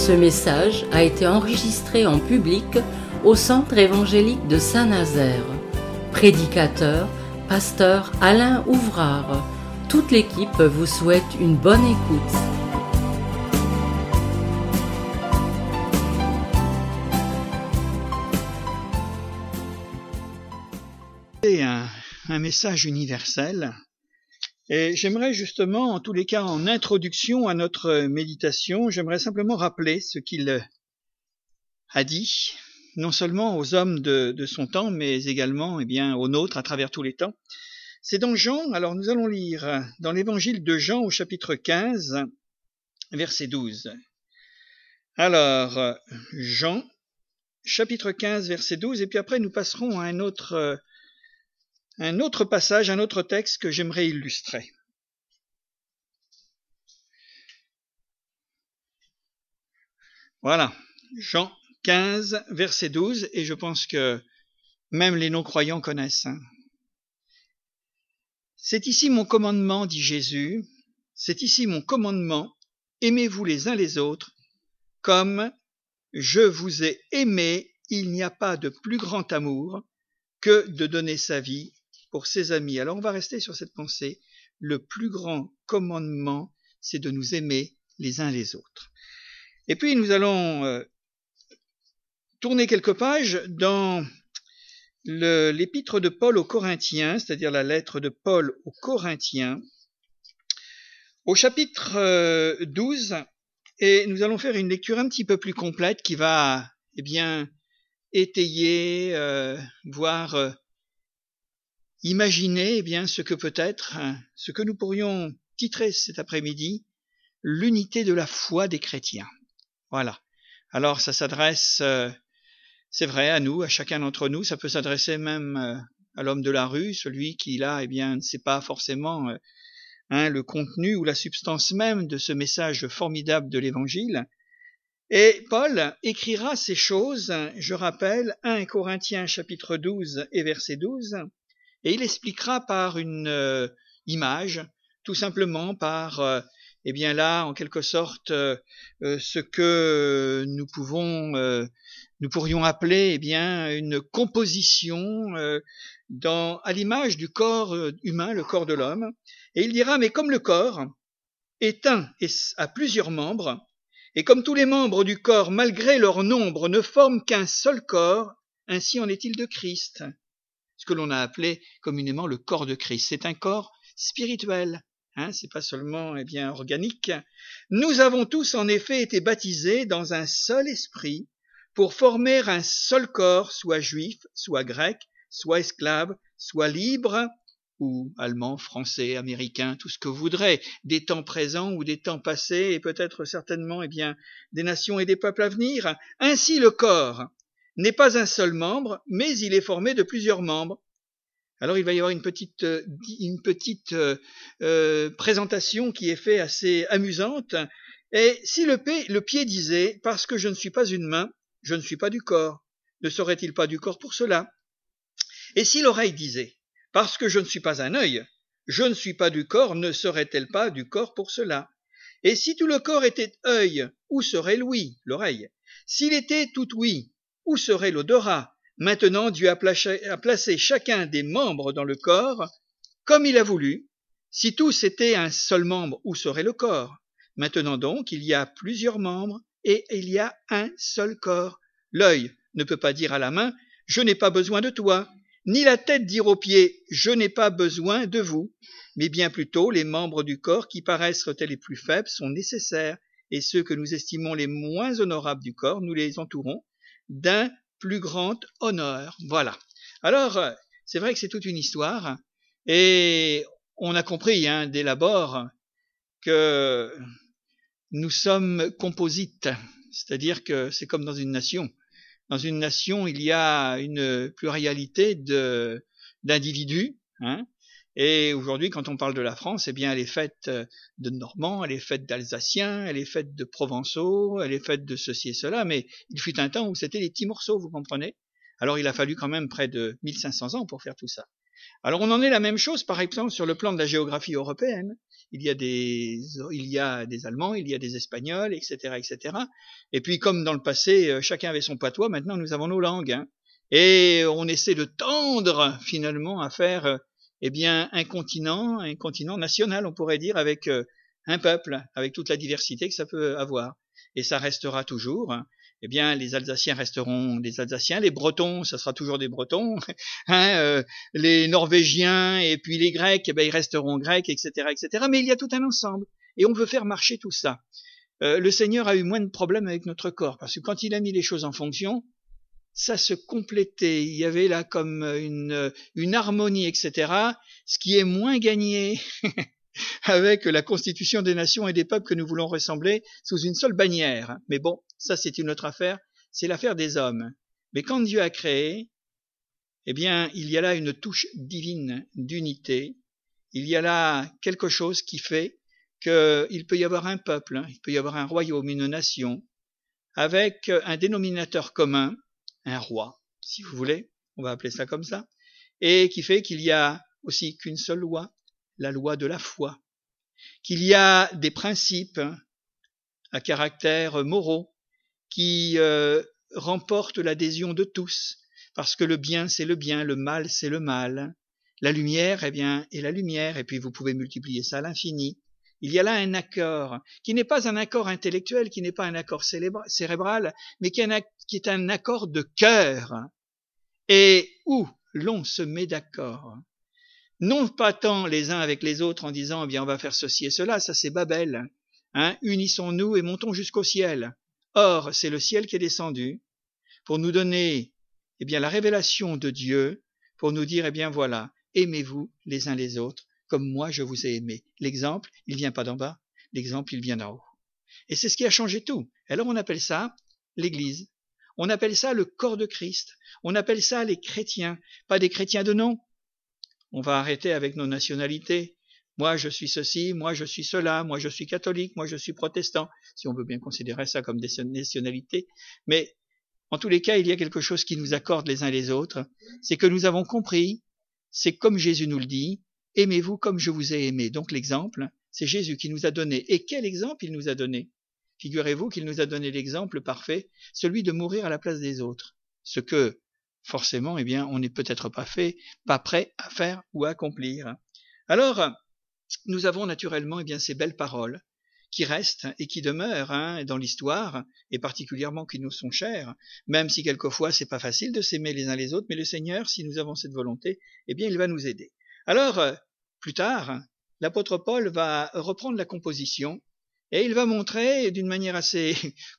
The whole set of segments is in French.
Ce message a été enregistré en public au Centre évangélique de Saint-Nazaire. Prédicateur, pasteur Alain Ouvrard. Toute l'équipe vous souhaite une bonne écoute. C'est un message universel. Et j'aimerais justement, en tous les cas, en introduction à notre méditation, j'aimerais simplement rappeler ce qu'il a dit, non seulement aux hommes de son temps, mais également aux nôtres à travers tous les temps. C'est dans Jean, alors nous allons lire dans l'évangile de Jean au chapitre 15, verset 12. Alors, Jean, chapitre 15, verset 12, et puis après nous passerons à un autre passage, un autre texte que j'aimerais illustrer. Voilà, Jean 15, verset 12, et je pense que même les non-croyants connaissent. C'est ici mon commandement, dit Jésus, c'est ici mon commandement, aimez-vous les uns les autres, comme je vous ai aimé, il n'y a pas de plus grand amour que de donner sa vie pour ses amis. Alors on va rester sur cette pensée. Le plus grand commandement, c'est de nous aimer les uns les autres. Et puis nous allons tourner quelques pages dans l'épître de Paul aux Corinthiens, c'est-à-dire la lettre de Paul aux Corinthiens, au chapitre 12, et nous allons faire une lecture un petit peu plus complète qui va étayer, voire imaginer ce que peut être, ce que nous pourrions titrer cet après-midi, l'unité de la foi des chrétiens. Voilà. Alors ça s'adresse, c'est vrai, à nous, à chacun d'entre nous, ça peut s'adresser même à l'homme de la rue, celui qui là, ne sait pas forcément le contenu ou la substance même de ce message formidable de l'Évangile. Et Paul écrira ces choses, je rappelle, 1 Corinthiens chapitre 12 et verset 12, et il expliquera par une image, tout simplement par, là, en quelque sorte, ce que nous pourrions appeler, une composition à l'image du corps humain, le corps de l'homme. Et il dira, mais comme le corps est un et a plusieurs membres, et comme tous les membres du corps, malgré leur nombre, ne forment qu'un seul corps, ainsi en est-il de Christ. Ce que l'on a appelé communément le corps de Christ. C'est un corps spirituel, c'est pas seulement organique. Nous avons tous en effet été baptisés dans un seul esprit pour former un seul corps, soit juif, soit grec, soit esclave, soit libre, ou allemand, français, américain, tout ce que vous voudrez, des temps présents ou des temps passés, et peut-être certainement des nations et des peuples à venir. Ainsi le corps n'est pas un seul membre, mais il est formé de plusieurs membres. Alors il va y avoir une petite présentation qui est faite assez amusante. Et si le pied disait « Parce que je ne suis pas une main, je ne suis pas du corps », ne serait-il pas du corps pour cela? Et si l'oreille disait « Parce que je ne suis pas un œil, je ne suis pas du corps », ne serait-elle pas du corps pour cela? Et si tout le corps était œil, où serait l'ouïe, l'oreille? S'il était tout ouïe, où serait l'odorat? Maintenant, Dieu a placé chacun des membres dans le corps comme il a voulu. Si tous étaient un seul membre, où serait le corps? Maintenant donc, il y a plusieurs membres et il y a un seul corps. L'œil ne peut pas dire à la main « Je n'ai pas besoin de toi », ni la tête dire aux pieds « Je n'ai pas besoin de vous », mais bien plutôt les membres du corps qui paraissent les plus faibles sont nécessaires, et ceux que nous estimons les moins honorables du corps, nous les entourons d'un plus grand honneur. Voilà. Alors, c'est vrai que c'est toute une histoire, et on a compris dès l'abord que nous sommes composites, c'est-à-dire que c'est comme dans une nation. Dans une nation, il y a une pluralité d'individus, et aujourd'hui, quand on parle de la France, elle est faite de Normands, elle est faite d'Alsaciens, elle est faite de Provençaux, elle est faite de ceci et cela, mais il fut un temps où c'était des petits morceaux, vous comprenez? Alors il a fallu quand même près de 1500 ans pour faire tout ça. Alors on en est la même chose, par exemple, sur le plan de la géographie européenne. Il y a des Allemands, il y a des Espagnols, etc., etc. Et puis comme dans le passé, chacun avait son patois, maintenant nous avons nos langues. Hein. Et on essaie de tendre finalement à faire un continent national, on pourrait dire, avec un peuple, avec toute la diversité que ça peut avoir. Et ça restera toujours. Les Alsaciens resteront des Alsaciens, les Bretons, ça sera toujours des Bretons, les Norvégiens et puis les Grecs, ils resteront Grecs, etc., etc. Mais il y a tout un ensemble, et on veut faire marcher tout ça. Le Seigneur a eu moins de problèmes avec notre corps, parce que quand il a mis les choses en fonction, ça se complétait. Il y avait là comme une harmonie, etc. Ce qui est moins gagné avec la constitution des nations et des peuples que nous voulons ressembler sous une seule bannière. Mais bon, ça c'est une autre affaire, c'est l'affaire des hommes. Mais quand Dieu a créé, il y a là une touche divine d'unité, il y a là quelque chose qui fait qu'il peut y avoir un peuple, il peut y avoir un royaume, une nation, avec un dénominateur commun, un roi, si vous voulez, on va appeler ça comme ça, et qui fait qu'il y a aussi qu'une seule loi, la loi de la foi, qu'il y a des principes à caractère moraux qui remportent l'adhésion de tous, parce que le bien c'est le bien, le mal c'est le mal, la lumière est la lumière, et puis vous pouvez multiplier ça à l'infini. Il y a là un accord qui n'est pas un accord intellectuel, qui n'est pas un accord cérébral, mais qui est un accord de cœur, et où l'on se met d'accord. Non pas tant les uns avec les autres en disant on va faire ceci et cela, ça c'est Babel. Unissons-nous et montons jusqu'au ciel. Or, c'est le ciel qui est descendu pour nous donner la révélation de Dieu, pour nous dire voilà, aimez-vous les uns les autres comme moi je vous ai aimé. L'exemple, il vient pas d'en bas, l'exemple, il vient d'en haut. Et c'est ce qui a changé tout. Alors on appelle ça l'Église. On appelle ça le corps de Christ. On appelle ça les chrétiens, pas des chrétiens de nom. On va arrêter avec nos nationalités. Moi, je suis ceci, moi, je suis cela, moi, je suis catholique, moi, je suis protestant, si on veut bien considérer ça comme des nationalités. Mais en tous les cas, il y a quelque chose qui nous accorde les uns les autres. C'est que nous avons compris, c'est comme Jésus nous le dit, aimez-vous comme je vous ai aimé. Donc l'exemple, c'est Jésus qui nous a donné. Et quel exemple il nous a donné? Figurez-vous qu'il nous a donné l'exemple parfait, celui de mourir à la place des autres. Ce que forcément, on n'est peut-être pas prêt à faire ou à accomplir. Alors, nous avons naturellement ces belles paroles qui restent et qui demeurent dans l'histoire, et particulièrement qui nous sont chères, même si quelquefois c'est pas facile de s'aimer les uns les autres, mais le Seigneur, si nous avons cette volonté, il va nous aider. Alors, plus tard, l'apôtre Paul va reprendre la composition, et il va montrer d'une manière assez,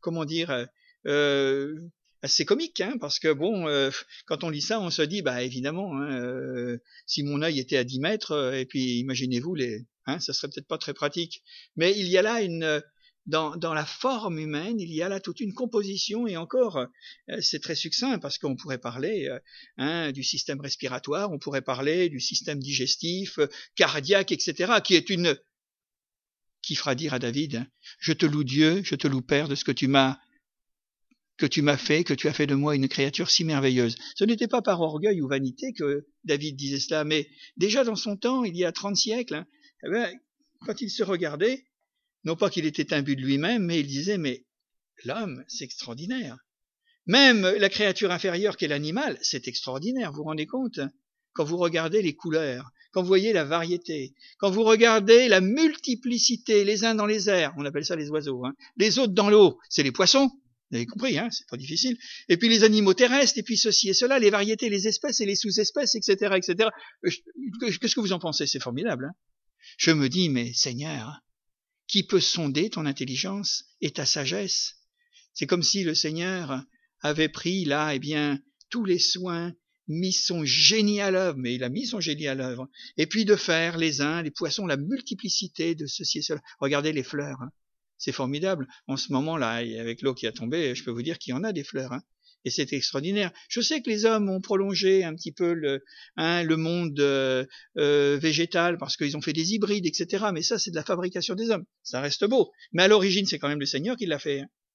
assez comique, parce que quand on lit ça, on se dit, évidemment, si mon œil était à 10 mètres, et puis imaginez-vous, ça serait peut-être pas très pratique. Mais il y a là dans la forme humaine, il y a là toute une composition, et encore, c'est très succinct, parce qu'on pourrait parler du système respiratoire, on pourrait parler du système digestif, cardiaque, etc., qui fera dire à David, je te loue Dieu, je te loue Père de ce que tu m'as fait, que tu as fait de moi une créature si merveilleuse. Ce n'était pas par orgueil ou vanité que David disait cela, mais déjà dans son temps, il y a 30 siècles, quand il se regardait, non pas qu'il était imbu de lui-même, mais il disait, mais l'homme, c'est extraordinaire. Même la créature inférieure qu'est l'animal, c'est extraordinaire, vous vous rendez compte? Quand vous regardez les couleurs, quand vous voyez la variété, quand vous regardez la multiplicité, les uns dans les airs, on appelle ça les oiseaux, les autres dans l'eau, c'est les poissons. Vous avez compris, c'est pas difficile. Et puis les animaux terrestres, et puis ceci et cela, les variétés, les espèces et les sous-espèces, etc., etc. Qu'est-ce que vous en pensez? C'est formidable. Je me dis, mais Seigneur, qui peut sonder ton intelligence et ta sagesse? C'est comme si le Seigneur avait pris là, tous les soins, mis son génie à l'œuvre, mais il a mis son génie à l'œuvre, et puis de faire les poissons, la multiplicité de ceci et cela. Regardez les fleurs. C'est formidable. En ce moment-là, avec l'eau qui a tombé, je peux vous dire qu'il y en a des fleurs. Et c'est extraordinaire. Je sais que les hommes ont prolongé un petit peu le monde végétal parce qu'ils ont fait des hybrides, etc. Mais ça, c'est de la fabrication des hommes. Ça reste beau. Mais à l'origine, c'est quand même le Seigneur qui l'a fait.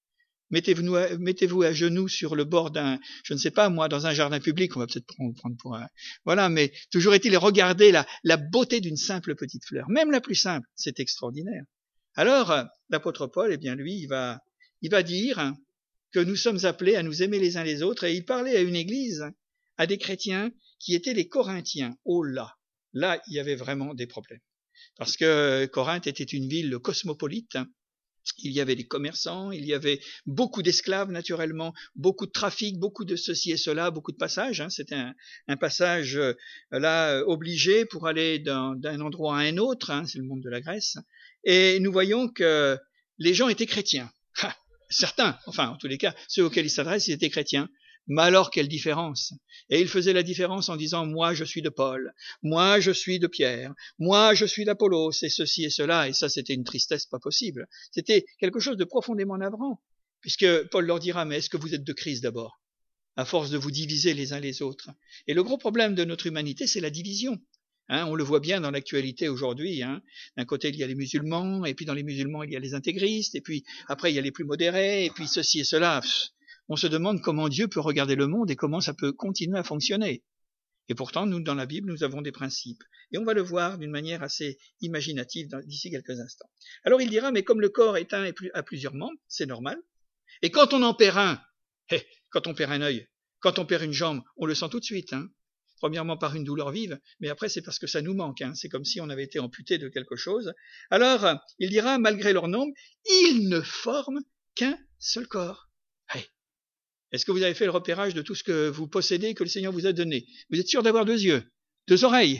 Mettez-vous à genoux sur le bord d'un, je ne sais pas moi, dans un jardin public, on va peut-être prendre pour un, voilà, mais toujours est-il, regardez la beauté d'une simple petite fleur, même la plus simple, c'est extraordinaire. Alors, l'apôtre Paul, eh bien lui, il va dire que nous sommes appelés à nous aimer les uns les autres, et il parlait à une église, à des chrétiens qui étaient les Corinthiens. Oh là, il y avait vraiment des problèmes. Parce que Corinthe était une ville cosmopolite, il y avait des commerçants, il y avait beaucoup d'esclaves naturellement, beaucoup de trafic, beaucoup de ceci et cela, beaucoup de passages. C'était un passage obligé pour aller d'un endroit à un autre, c'est le monde de la Grèce. Et nous voyons que les gens étaient chrétiens. Certains, enfin en tous les cas, ceux auxquels ils s'adressent, ils étaient chrétiens. Mais alors, quelle différence! Et il faisait la différence en disant, moi je suis de Paul, moi je suis de Pierre, moi je suis d'Apollos, et ceci et cela, et ça c'était une tristesse pas possible. C'était quelque chose de profondément navrant, puisque Paul leur dira, mais est-ce que vous êtes de Christ d'abord, à force de vous diviser les uns les autres? Et le gros problème de notre humanité, c'est la division. On le voit bien dans l'actualité aujourd'hui. D'un côté, il y a les musulmans, et puis dans les musulmans, il y a les intégristes, et puis après, il y a les plus modérés, et puis ceci et cela. On se demande comment Dieu peut regarder le monde et comment ça peut continuer à fonctionner. Et pourtant, nous, dans la Bible, nous avons des principes. Et on va le voir d'une manière assez imaginative d'ici quelques instants. Alors il dira, mais comme le corps est un et à plusieurs membres, c'est normal. Et quand on en perd un, quand on perd un œil, quand on perd une jambe, on le sent tout de suite. Premièrement par une douleur vive, mais après c'est parce que ça nous manque. C'est comme si on avait été amputé de quelque chose. Alors, il dira, malgré leur nombre, ils ne forment qu'un seul corps. Est-ce que vous avez fait le repérage de tout ce que vous possédez, que le Seigneur vous a donné? Vous êtes sûr d'avoir 2 yeux, 2 oreilles,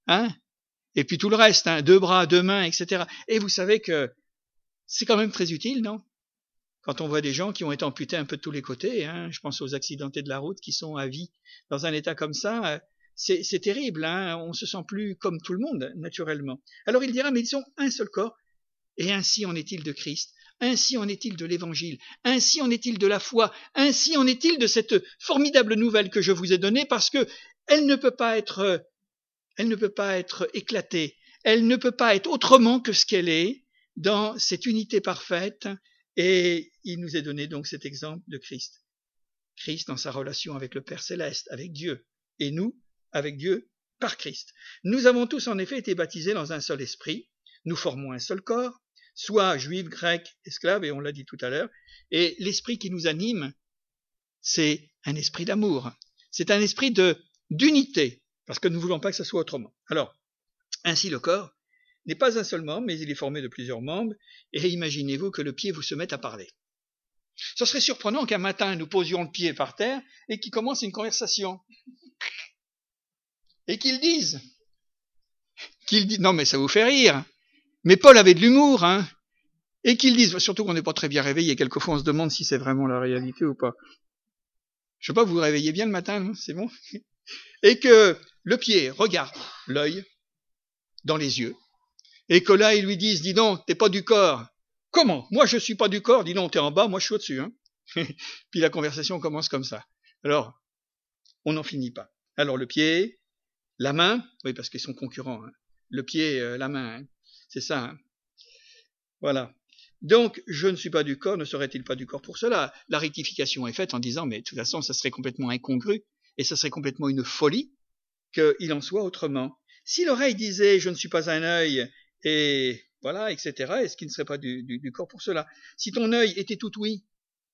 et puis tout le reste, 2 bras, 2 mains, etc. Et vous savez que c'est quand même très utile, non? Quand on voit des gens qui ont été amputés un peu de tous les côtés, je pense aux accidentés de la route qui sont à vie dans un état comme ça, c'est terrible, on se sent plus comme tout le monde, naturellement. Alors il dira, mais ils ont un seul corps, et ainsi en est-il de Christ. Ainsi en est-il de l'évangile, ainsi en est-il de la foi, ainsi en est-il de cette formidable nouvelle que je vous ai donnée, parce que elle ne peut pas être éclatée, elle ne peut pas être autrement que ce qu'elle est dans cette unité parfaite, et il nous est donné donc cet exemple de Christ. Christ dans sa relation avec le Père Céleste, avec Dieu, et nous, avec Dieu, par Christ. Nous avons tous en effet été baptisés dans un seul esprit, nous formons un seul corps, soit juifs, grecs, esclaves, et on l'a dit tout à l'heure, et l'esprit qui nous anime, c'est un esprit d'amour, c'est un esprit d'unité, parce que nous ne voulons pas que ça soit autrement. Alors, ainsi le corps n'est pas un seul membre, mais il est formé de plusieurs membres, et imaginez-vous que le pied vous se mette à parler. Ce serait surprenant qu'un matin nous posions le pied par terre, et qu'il commence une conversation, et qu'il dise, non mais ça vous fait rire, mais Paul avait de l'humour, et qu'ils disent, surtout qu'on n'est pas très bien réveillé, quelquefois on se demande si c'est vraiment la réalité ou pas. Je sais pas, vous vous réveillez bien le matin, c'est bon? Et que le pied regarde l'œil dans les yeux, et que là ils lui disent, dis donc, t'es pas du corps. Comment? Moi je suis pas du corps, dis donc, t'es en bas, moi je suis au-dessus. Puis la conversation commence comme ça. Alors, on n'en finit pas. Alors le pied, la main, oui parce qu'ils sont concurrents, le pied, la main, c'est ça. Voilà. Donc, je ne suis pas du corps, ne serait-il pas du corps pour cela? La rectification est faite en disant, mais de toute façon, ça serait complètement incongru, et ça serait complètement une folie qu'il en soit autrement. Si l'oreille disait, je ne suis pas un œil, et voilà, etc., est-ce qu'il ne serait pas du corps pour cela? Si ton œil était tout ouïe,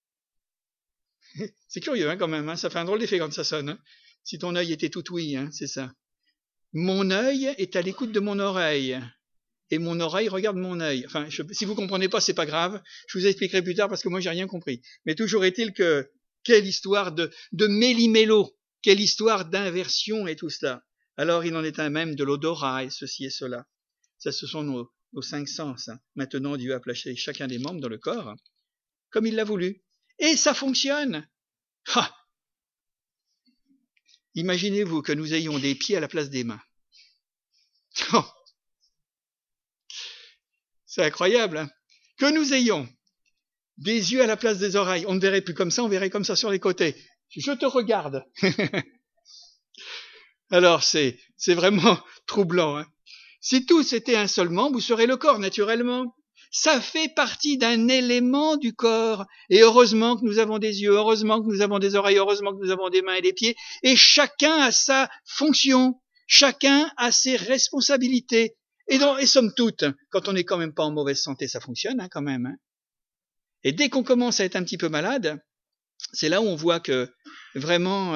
c'est curieux quand même, ça fait un drôle d'effet quand ça sonne. Si ton œil était tout ouïe, c'est ça. Mon œil est à l'écoute de mon oreille. Et mon oreille regarde mon œil. Enfin, si vous comprenez pas, c'est pas grave. Je vous expliquerai plus tard parce que moi j'ai rien compris. Mais toujours est-il que quelle histoire de méli-mélo, quelle histoire d'inversion et tout cela. Alors il en est un même de l'odorat et ceci et cela. Ça, ce sont nos 5 sens. Maintenant, Dieu a placé chacun des membres dans le corps comme il l'a voulu. Et ça fonctionne. Imaginez-vous que nous ayons des pieds à la place des mains. C'est incroyable, que nous ayons des yeux à la place des oreilles. On ne verrait plus comme ça, on verrait comme ça sur les côtés. Je te regarde. Alors, c'est vraiment troublant. Si tous étaient un seul membre, vous serez le corps, naturellement. Ça fait partie d'un élément du corps. Et heureusement que nous avons des yeux, heureusement que nous avons des oreilles, heureusement que nous avons des mains et des pieds. Et chacun a sa fonction. Chacun a ses responsabilités. Et somme toute, quand on n'est quand même pas en mauvaise santé, ça fonctionne quand même. Hein. Et dès qu'on commence à être un petit peu malade, c'est là où on voit que vraiment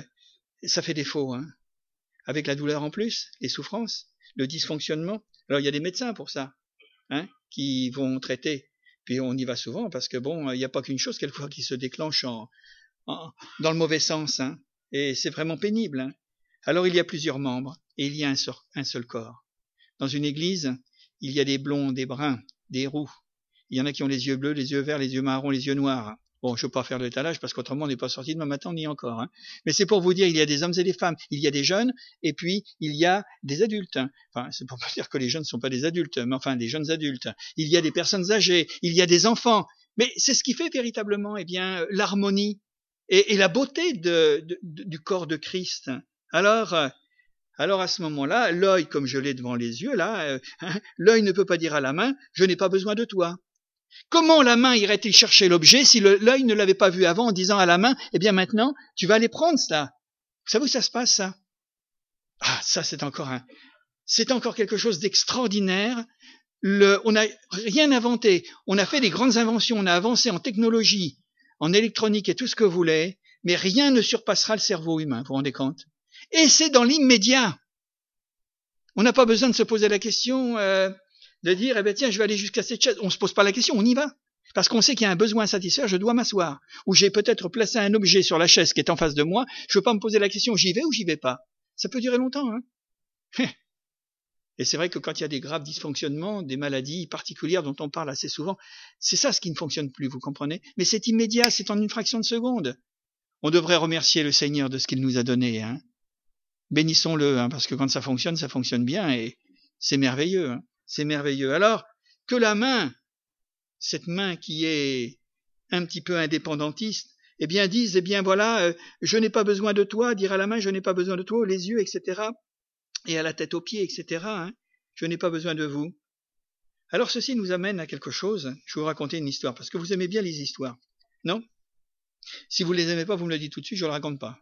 ça fait défaut. Hein. Avec la douleur en plus, les souffrances, le dysfonctionnement. Alors il y a des médecins pour ça, hein, qui vont traiter. Puis on y va souvent parce que bon, il n'y a pas qu'une chose quelquefois qui se déclenche dans le mauvais sens. Hein. Et c'est vraiment pénible. Hein. Alors il y a plusieurs membres et il y a un seul corps. Dans une église, il y a des blonds, des bruns, des roux. Il y en a qui ont les yeux bleus, les yeux verts, les yeux marrons, les yeux noirs. Bon, je ne veux pas faire l'étalage parce qu'autrement on n'est pas sorti demain matin, on y est encore. Hein. Mais c'est pour vous dire, il y a des hommes et des femmes, il y a des jeunes et puis il y a des adultes. Hein. Enfin, c'est pour pas dire que les jeunes ne sont pas des adultes, mais enfin des jeunes adultes. Il y a des personnes âgées, il y a des enfants. Mais c'est ce qui fait véritablement l'harmonie et la beauté du corps de Christ. Alors à ce moment-là, l'œil, comme je l'ai devant les yeux, là, l'œil ne peut pas dire à la main, je n'ai pas besoin de toi. Comment la main irait-il chercher l'objet si l'œil ne l'avait pas vu avant en disant à la main, eh bien maintenant, tu vas aller prendre ça. Vous savez où ça se passe, ça? Ah, ça, c'est encore quelque chose d'extraordinaire. On n'a rien inventé. On a fait des grandes inventions, on a avancé en technologie, en électronique et tout ce que vous voulez, mais rien ne surpassera le cerveau humain, vous vous rendez compte? Et c'est dans l'immédiat. On n'a pas besoin de se poser la question de dire, eh ben tiens, je vais aller jusqu'à cette chaise. On se pose pas la question, on y va. Parce qu'on sait qu'il y a un besoin à satisfaire, je dois m'asseoir. Ou j'ai peut-être placé un objet sur la chaise qui est en face de moi, je veux pas me poser la question, j'y vais ou j'y vais pas. Ça peut durer longtemps, hein. Et c'est vrai que quand il y a des graves dysfonctionnements, des maladies particulières dont on parle assez souvent, c'est ça ce qui ne fonctionne plus, vous comprenez? Mais c'est immédiat, c'est en une fraction de seconde. On devrait remercier le Seigneur de ce qu'il nous a donné, hein. Bénissons-le, hein, parce que quand ça fonctionne bien, et c'est merveilleux, hein, c'est merveilleux. Alors, que la main, cette main qui est un petit peu indépendantiste, eh bien dise, eh bien voilà, je n'ai pas besoin de toi, dire à la main, je n'ai pas besoin de toi, les yeux, etc., et à la tête aux pieds, etc., hein, je n'ai pas besoin de vous. Alors ceci nous amène à quelque chose, je vais vous raconter une histoire, parce que vous aimez bien les histoires, non? Si vous les aimez pas, vous me le dites tout de suite, je ne le raconte pas.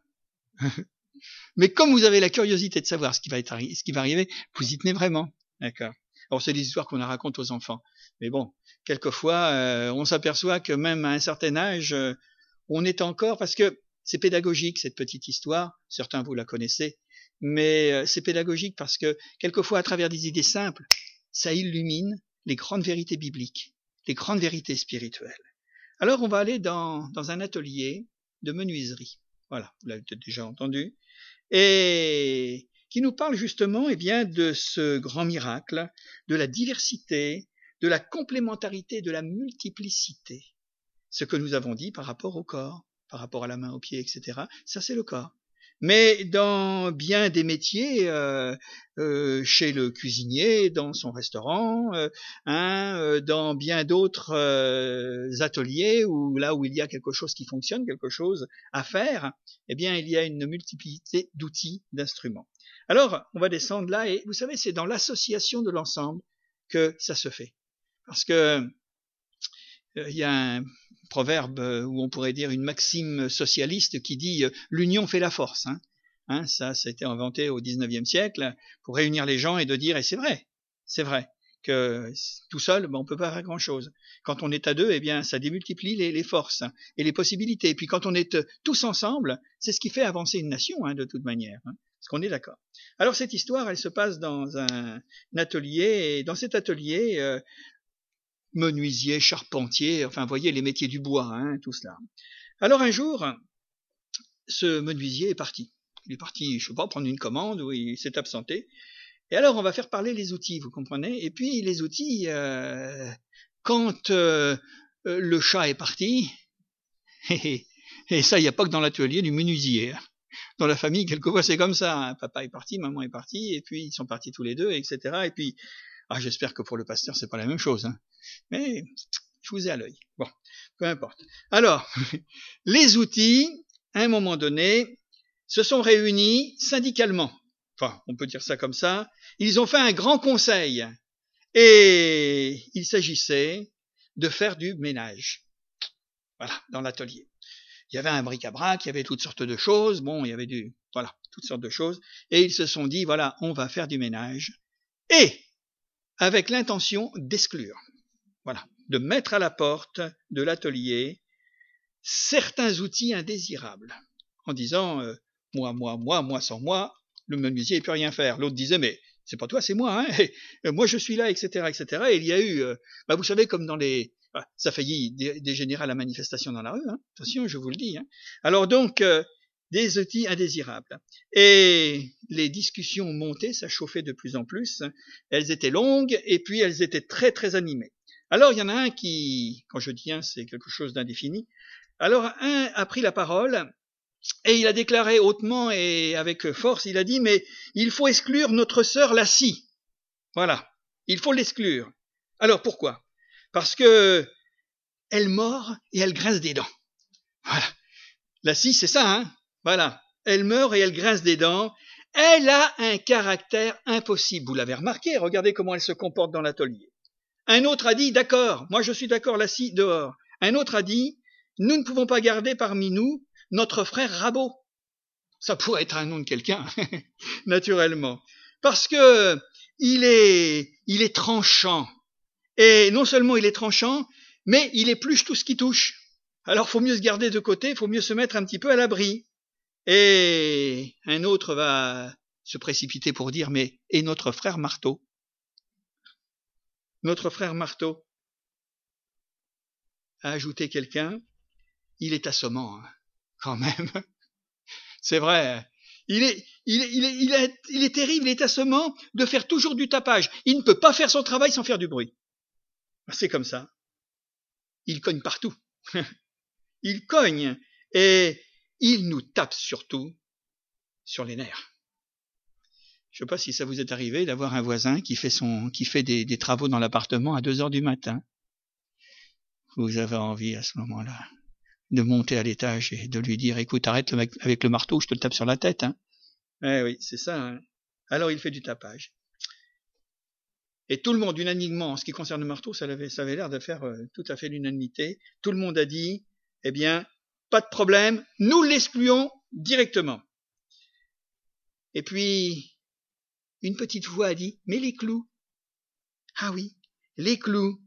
Mais comme vous avez la curiosité de savoir ce qui va arriver, vous y tenez vraiment. D'accord. Alors c'est des histoires qu'on raconte aux enfants. Mais bon, quelquefois, on s'aperçoit que même à un certain âge, on est encore, parce que c'est pédagogique cette petite histoire, certains vous la connaissez, mais c'est pédagogique parce que quelquefois à travers des idées simples, ça illumine les grandes vérités bibliques, les grandes vérités spirituelles. Alors on va aller dans un atelier de menuiserie. Voilà, vous l'avez peut-être déjà entendu. Et qui nous parle justement de ce grand miracle, de la diversité, de la complémentarité, de la multiplicité. Ce que nous avons dit par rapport au corps, par rapport à la main, aux pieds, etc., ça c'est le corps. Mais dans bien des métiers, chez le cuisinier, dans son restaurant, dans bien d'autres ateliers, là où il y a quelque chose qui fonctionne, quelque chose à faire, eh bien il y a une multiplicité d'outils, d'instruments. Alors, on va descendre là, et vous savez, c'est dans l'association de l'ensemble que ça se fait. Parce que il y a un proverbe où on pourrait dire une maxime socialiste qui dit « l'union fait la force ». Ça a été inventé au XIXe siècle pour réunir les gens et de dire « et c'est vrai que tout seul, on peut pas faire grand-chose. Quand on est à deux, eh bien ça démultiplie les forces et les possibilités. Et puis quand on est tous ensemble, c'est ce qui fait avancer une nation de toute manière. Parce qu'on est d'accord. Alors cette histoire, elle se passe dans un atelier, et dans cet atelier, menuisier, charpentier, enfin, vous voyez les métiers du bois, tout cela. Alors un jour, ce menuisier est parti. Il est parti, je sais pas, prendre une commande, ou il s'est absenté. Et alors, on va faire parler les outils, vous comprenez? Et puis, les outils, quand le chat est parti, et ça, il n'y a pas que dans l'atelier du menuisier. Dans la famille, quelquefois, c'est comme ça. Papa est parti, maman est partie, et puis ils sont partis tous les deux, etc. Et puis, j'espère que pour le pasteur, c'est pas la même chose. Mais je vous ai à l'œil. Bon, peu importe. Alors, les outils, à un moment donné, se sont réunis syndicalement. Enfin, on peut dire ça comme ça. Ils ont fait un grand conseil. Et il s'agissait de faire du ménage. Voilà, dans l'atelier. Il y avait un bric-à-brac, il y avait toutes sortes de choses. Bon, il y avait toutes sortes de choses. Et ils se sont dit, voilà, on va faire du ménage. Et avec l'intention d'exclure. Voilà, de mettre à la porte de l'atelier certains outils indésirables. En disant, moi, sans moi, le menuisier ne peut rien faire. L'autre disait, mais c'est pas toi, c'est moi, hein. Moi je suis là, etc., etc. Et il y a eu, vous savez, comme dans ça a failli dégénérer à la manifestation dans la rue, hein. Attention, je vous le dis. Hein. Alors donc, des outils indésirables. Et les discussions montaient, ça chauffait de plus en plus. Elles étaient longues et puis elles étaient très très animées. Alors il y en a un qui, quand je dis un, c'est quelque chose d'indéfini. Alors un a pris la parole. Et il a déclaré hautement et avec force, il a dit, mais il faut exclure notre sœur la scie. Voilà, il faut l'exclure. Alors pourquoi? Parce que elle mord et elle grince des dents. Voilà, la scie c'est ça, hein. Voilà, elle meurt et elle grince des dents. Elle a un caractère impossible. Vous l'avez remarqué, regardez comment elle se comporte dans l'atelier. Un autre a dit, d'accord, moi je suis d'accord, la scie dehors. Un autre a dit, nous ne pouvons pas garder parmi nous notre frère Rabot. Ça pourrait être un nom de quelqu'un, naturellement. Parce que il est tranchant. Et non seulement il est tranchant, mais il épluche tout ce qui touche. Alors faut mieux se garder de côté, faut mieux se mettre un petit peu à l'abri. Et un autre va se précipiter pour dire, mais et notre frère Marteau? Notre frère Marteau, a ajouté quelqu'un, il est assommant, hein, quand même. C'est vrai. Il est terrible, il est assommant de faire toujours du tapage. Il ne peut pas faire son travail sans faire du bruit. C'est comme ça. Il cogne partout. Il cogne et il nous tape surtout sur les nerfs. Je ne sais pas si ça vous est arrivé d'avoir un voisin qui fait des travaux dans l'appartement à 2h du matin. Vous avez envie à ce moment-là de monter à l'étage et de lui dire, écoute, arrête avec le marteau, je te le tape sur la tête, hein. Eh oui, c'est ça, hein. Alors il fait du tapage. Et tout le monde, unanimement, en ce qui concerne le marteau, ça avait l'air de faire tout à fait l'unanimité. Tout le monde a dit, eh bien, pas de problème, nous l'excluons directement. Et puis, une petite voix a dit, mais les clous? Ah oui, les clous.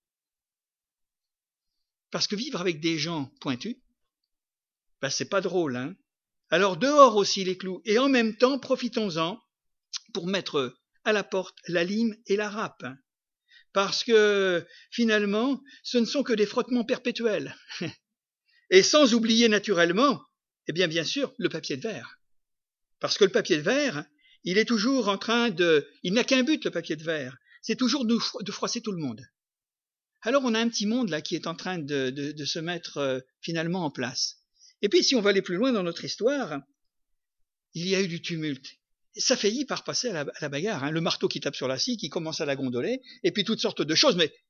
Parce que vivre avec des gens pointus, c'est pas drôle, hein. Alors dehors aussi les clous, et en même temps, profitons-en pour mettre à la porte la lime et la râpe. Parce que, finalement, ce ne sont que des frottements perpétuels. Et sans oublier naturellement, bien sûr, le papier de verre. Parce que le papier de verre, il est toujours il n'a qu'un but, le papier de verre, c'est toujours de froisser tout le monde. Alors on a un petit monde là qui est en train de se mettre finalement en place. Et puis si on va aller plus loin dans notre histoire, il y a eu du tumulte. Ça faillit par passer à la bagarre, hein. Le marteau qui tape sur la scie, qui commence à la gondoler, et puis toutes sortes de choses, mais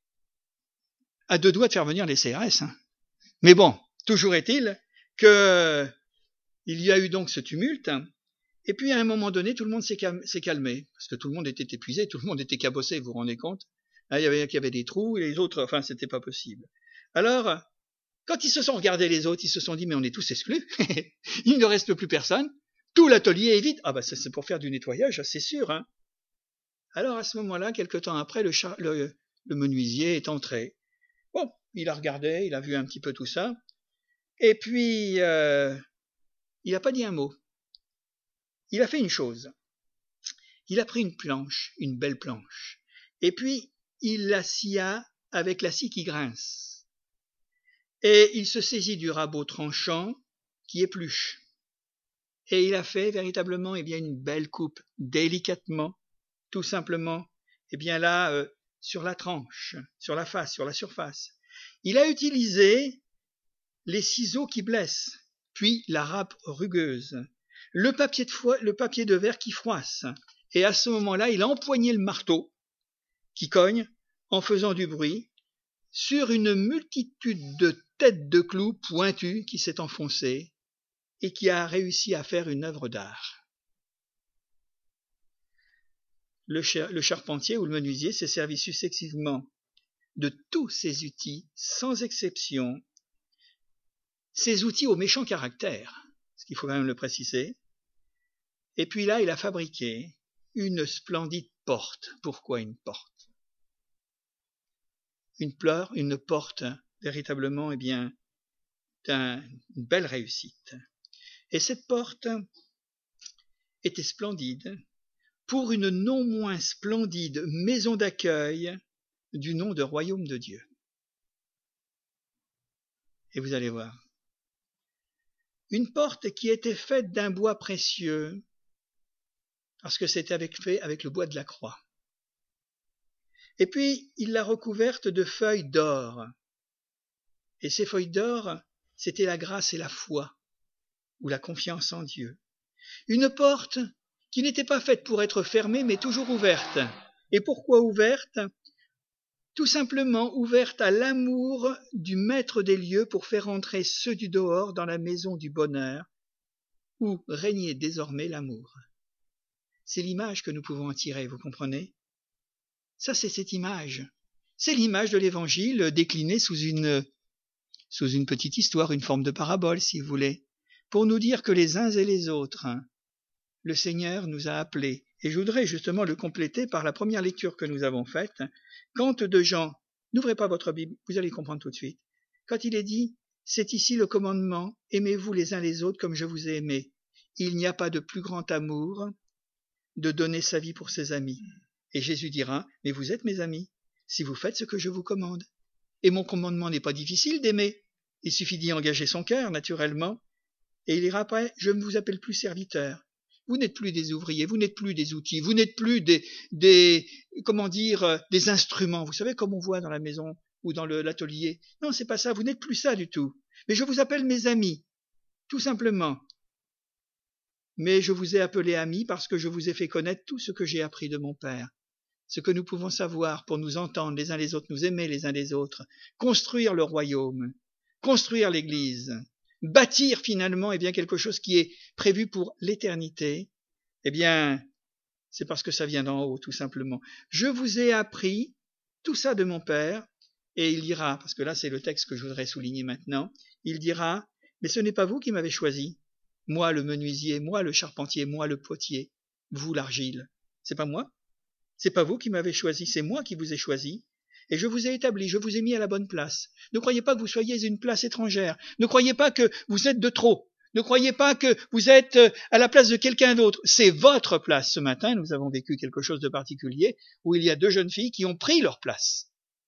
à 2 doigts de faire venir les CRS. Hein. Mais bon, toujours est-il que il y a eu donc ce tumulte, et puis à un moment donné, tout le monde s'est calmé, parce que tout le monde était épuisé, tout le monde était cabossé, vous vous rendez compte? Il y avait des trous, et les autres, enfin, c'était pas possible. Alors, quand ils se sont regardés les autres, ils se sont dit, mais on est tous exclus, il ne reste plus personne, tout l'atelier est vide. Ah c'est pour faire du nettoyage, c'est sûr, hein. Alors à ce moment-là, quelque temps après, le menuisier est entré. Bon, il a regardé, il a vu un petit peu tout ça, et puis, il n'a pas dit un mot. Il a fait une chose. Il a pris une planche, une belle planche, et puis il la scia avec la scie qui grince. Et il se saisit du rabot tranchant qui épluche. Et il a fait véritablement une belle coupe, délicatement, tout simplement, là, sur la tranche, sur la face, sur la surface. Il a utilisé les ciseaux qui blessent, puis la râpe rugueuse, le papier de verre qui froisse. Et à ce moment-là, il a empoigné le marteau qui cogne en faisant du bruit sur une multitude de têtes de clous pointues qui s'est enfoncée et qui a réussi à faire une œuvre d'art. le charpentier ou le menuisier s'est servi successivement de tous ces outils, sans exception, ces outils au méchant caractère, ce qu'il faut quand même le préciser. Et puis là, il a fabriqué une splendide porte. Pourquoi une porte? Une porte véritablement, eh bien, une belle réussite. Et cette porte était splendide pour une non moins splendide maison d'accueil du nom de royaume de Dieu. Et vous allez voir. Une porte qui était faite d'un bois précieux, parce que c'était fait avec le bois de la croix. Et puis, il l'a recouverte de feuilles d'or. Et ces feuilles d'or, c'était la grâce et la foi, ou la confiance en Dieu. Une porte qui n'était pas faite pour être fermée, mais toujours ouverte. Et pourquoi ouverte? Tout simplement ouverte à l'amour du maître des lieux pour faire entrer ceux du dehors dans la maison du bonheur, où régnait désormais l'amour. C'est l'image que nous pouvons en tirer, vous comprenez? Ça, c'est cette image. C'est l'image de l'Évangile déclinée sous une petite histoire, une forme de parabole, si vous voulez, pour nous dire que les uns et les autres, le Seigneur nous a appelés. Et je voudrais justement le compléter par la première lecture que nous avons faite, quand de Jean, n'ouvrez pas votre Bible, vous allez comprendre tout de suite, quand il est dit, c'est ici le commandement, aimez-vous les uns les autres comme je vous ai aimés. Il n'y a pas de plus grand amour de donner sa vie pour ses amis. Et Jésus dira, mais vous êtes mes amis, si vous faites ce que je vous commande. Et mon commandement n'est pas difficile d'aimer. Il suffit d'y engager son cœur, naturellement. Et il dira après, je ne vous appelle plus serviteur. Vous n'êtes plus des ouvriers, vous n'êtes plus des outils, vous n'êtes plus des instruments. Vous savez comme on voit dans la maison ou dans l'atelier. Non, c'est pas ça, vous n'êtes plus ça du tout. Mais je vous appelle mes amis, tout simplement. Mais je vous ai appelé amis parce que je vous ai fait connaître tout ce que j'ai appris de mon Père. Ce que nous pouvons savoir pour nous entendre les uns les autres, nous aimer les uns les autres, construire le royaume, construire l'Église, bâtir finalement eh bien, quelque chose qui est prévu pour l'éternité, eh bien, c'est parce que ça vient d'en haut, tout simplement. Je vous ai appris tout ça de mon Père, et il dira, parce que là c'est le texte que je voudrais souligner maintenant, il dira, mais ce n'est pas vous qui m'avez choisi, moi le menuisier, moi le charpentier, moi le potier, vous l'argile, c'est pas moi. C'est pas vous qui m'avez choisi, c'est moi qui vous ai choisi. Et je vous ai établi, je vous ai mis à la bonne place. Ne croyez pas que vous soyez une place étrangère. Ne croyez pas que vous êtes de trop. Ne croyez pas que vous êtes à la place de quelqu'un d'autre. C'est votre place. Ce matin, nous avons vécu quelque chose de particulier où il y a 2 jeunes filles qui ont pris leur place.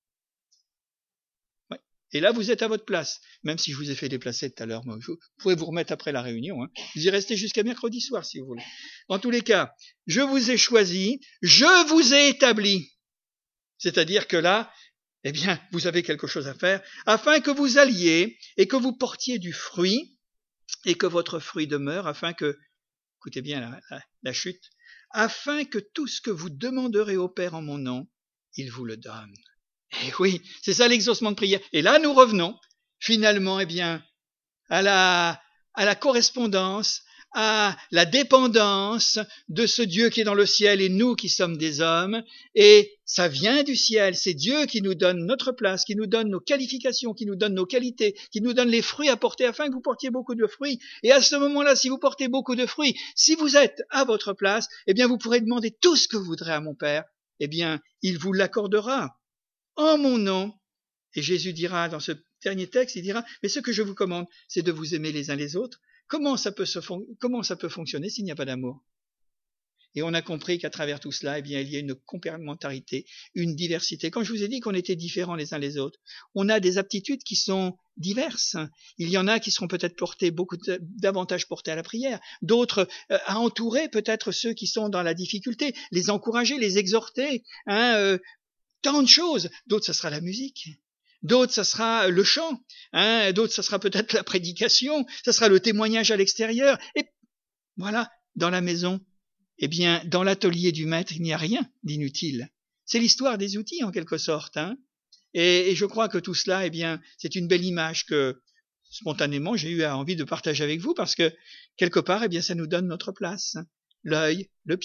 Ouais. Et là, vous êtes à votre place. Même si je vous ai fait déplacer tout à l'heure, vous pouvez vous remettre après la réunion. Vous y restez jusqu'à mercredi soir, si vous voulez. En tous les cas, je vous ai choisi, je vous ai établi. C'est-à-dire que là, eh bien, vous avez quelque chose à faire, afin que vous alliez et que vous portiez du fruit, et que votre fruit demeure, afin que, écoutez bien la chute, afin que tout ce que vous demanderez au Père en mon nom, il vous le donne. Et oui, c'est ça l'exaucement de prière. Et là, nous revenons, finalement, eh bien, à la correspondance, à la dépendance de ce Dieu qui est dans le ciel et nous qui sommes des hommes. Et ça vient du ciel, c'est Dieu qui nous donne notre place, qui nous donne nos qualifications, qui nous donne nos qualités, qui nous donne les fruits à porter afin que vous portiez beaucoup de fruits. Et à ce moment-là, si vous portez beaucoup de fruits, si vous êtes à votre place, eh bien vous pourrez demander tout ce que vous voudrez à mon Père. Eh bien, il vous l'accordera en mon nom. Et Jésus dira dans ce dernier texte, il dira, mais ce que je vous commande, c'est de vous aimer les uns les autres. Comment ça peut fonctionner s'il n'y a pas d'amour? Et on a compris qu'à travers tout cela, eh bien, il y a une complémentarité, une diversité. Quand je vous ai dit qu'on était différents les uns les autres, on a des aptitudes qui sont diverses. Il y en a qui seront peut-être davantage portés à la prière, d'autres à entourer peut-être ceux qui sont dans la difficulté, les encourager, les exhorter, tant de choses. D'autres, ça sera la musique. D'autres, ça sera le chant, d'autres, ça sera peut-être la prédication, ça sera le témoignage à l'extérieur. Et voilà, dans la maison, eh bien, dans l'atelier du maître, il n'y a rien d'inutile. C'est l'histoire des outils, en quelque sorte. Et je crois que tout cela, eh bien, c'est une belle image que, spontanément, j'ai eu envie de partager avec vous, parce que, quelque part, eh bien, ça nous donne notre place. L'œil, le pied,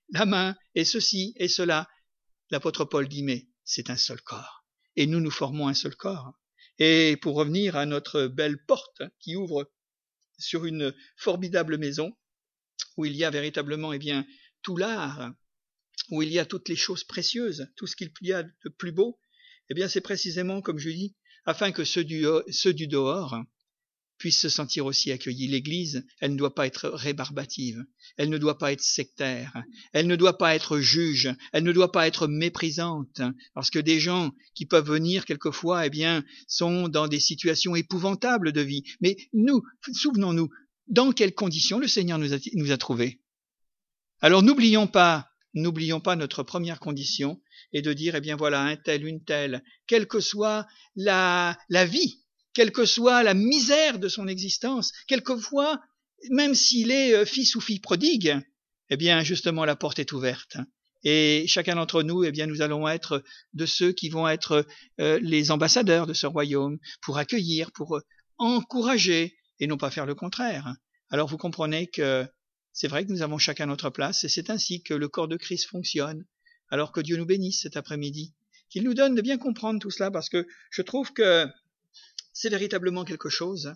la main, et ceci, et cela. L'apôtre Paul dit, mais c'est un seul corps. Et nous formons un seul corps. Et pour revenir à notre belle porte qui ouvre sur une formidable maison, où il y a véritablement, tout l'art, où il y a toutes les choses précieuses, tout ce qu'il y a de plus beau, c'est précisément, comme je dis, afin que ceux du dehors puissent se sentir aussi accueillis. L'Église, elle ne doit pas être rébarbative, elle ne doit pas être sectaire, elle ne doit pas être juge, elle ne doit pas être méprisante, parce que des gens qui peuvent venir quelquefois, sont dans des situations épouvantables de vie. Mais nous, souvenons-nous, dans quelles conditions le Seigneur nous a trouvés. Alors n'oublions pas notre première condition, et de dire, voilà, un tel, une telle, quelle que soit la vie, quelle que soit la misère de son existence, quelquefois, même s'il est fils ou fille prodigue, justement, la porte est ouverte. Et chacun d'entre nous, nous allons être de ceux qui vont être les ambassadeurs de ce royaume, pour accueillir, pour encourager, et non pas faire le contraire. Alors vous comprenez que c'est vrai que nous avons chacun notre place, et c'est ainsi que le corps de Christ fonctionne. Alors que Dieu nous bénisse cet après-midi, qu'il nous donne de bien comprendre tout cela, parce que je trouve que c'est véritablement quelque chose,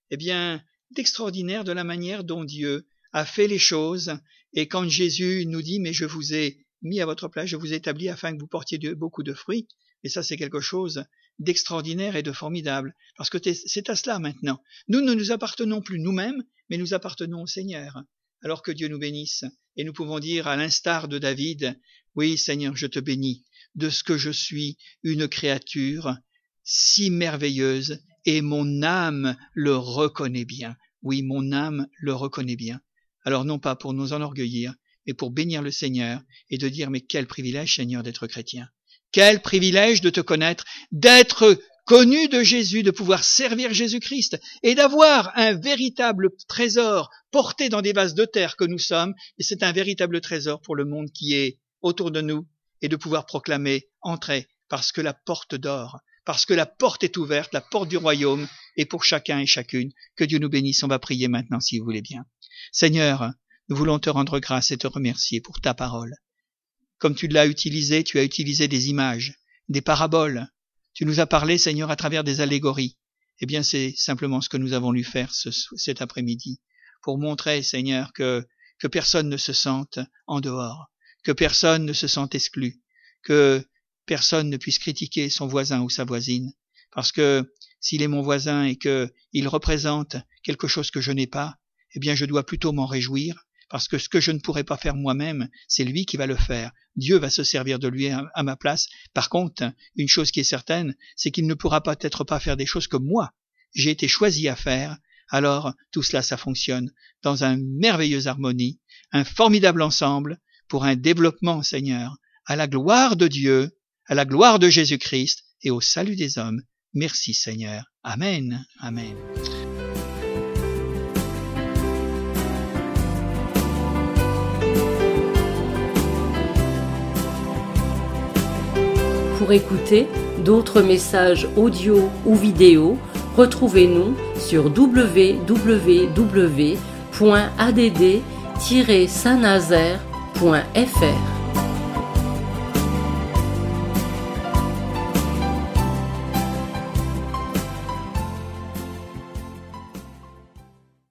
d'extraordinaire de la manière dont Dieu a fait les choses. Et quand Jésus nous dit, mais je vous ai mis à votre place, je vous ai établi afin que vous portiez beaucoup de fruits, et ça c'est quelque chose d'extraordinaire et de formidable, parce que c'est à cela maintenant. Nous ne nous appartenons plus nous-mêmes, mais nous appartenons au Seigneur. Alors que Dieu nous bénisse, et nous pouvons dire à l'instar de David, oui Seigneur, je te bénis de ce que je suis une créature si merveilleuse, et mon âme le reconnaît bien. Oui, mon âme le reconnaît bien. Alors non pas pour nous enorgueillir, mais pour bénir le Seigneur, et de dire, mais quel privilège Seigneur d'être chrétien. Quel privilège de te connaître, d'être connu de Jésus, de pouvoir servir Jésus-Christ, et d'avoir un véritable trésor porté dans des vases de terre que nous sommes, et c'est un véritable trésor pour le monde qui est autour de nous, et de pouvoir proclamer, entrez, parce que la porte d'or, parce que la porte est ouverte, la porte du royaume, est pour chacun et chacune. Que Dieu nous bénisse, on va prier maintenant si vous voulez bien. Seigneur, nous voulons te rendre grâce et te remercier pour ta parole. Comme tu l'as utilisé, tu as utilisé des images, des paraboles. Tu nous as parlé, Seigneur, à travers des allégories. C'est simplement ce que nous avons lu faire cet après-midi, pour montrer, Seigneur, que personne ne se sente en dehors, que personne ne se sente exclu, que personne ne puisse critiquer son voisin ou sa voisine, parce que s'il est mon voisin et qu'il représente quelque chose que je n'ai pas, je dois plutôt m'en réjouir, parce que ce que je ne pourrais pas faire moi-même, c'est lui qui va le faire. Dieu va se servir de lui à ma place. Par contre, une chose qui est certaine, c'est qu'il ne pourra peut-être pas faire des choses que moi, j'ai été choisi à faire. Alors, tout cela, ça fonctionne dans une merveilleuse harmonie, un formidable ensemble pour un développement, Seigneur, à la gloire de Dieu, à la gloire de Jésus-Christ et au salut des hommes. Merci, Seigneur. Amen. Amen. Pour écouter d'autres messages audio ou vidéo, retrouvez-nous sur www.add-saint-nazaire.fr.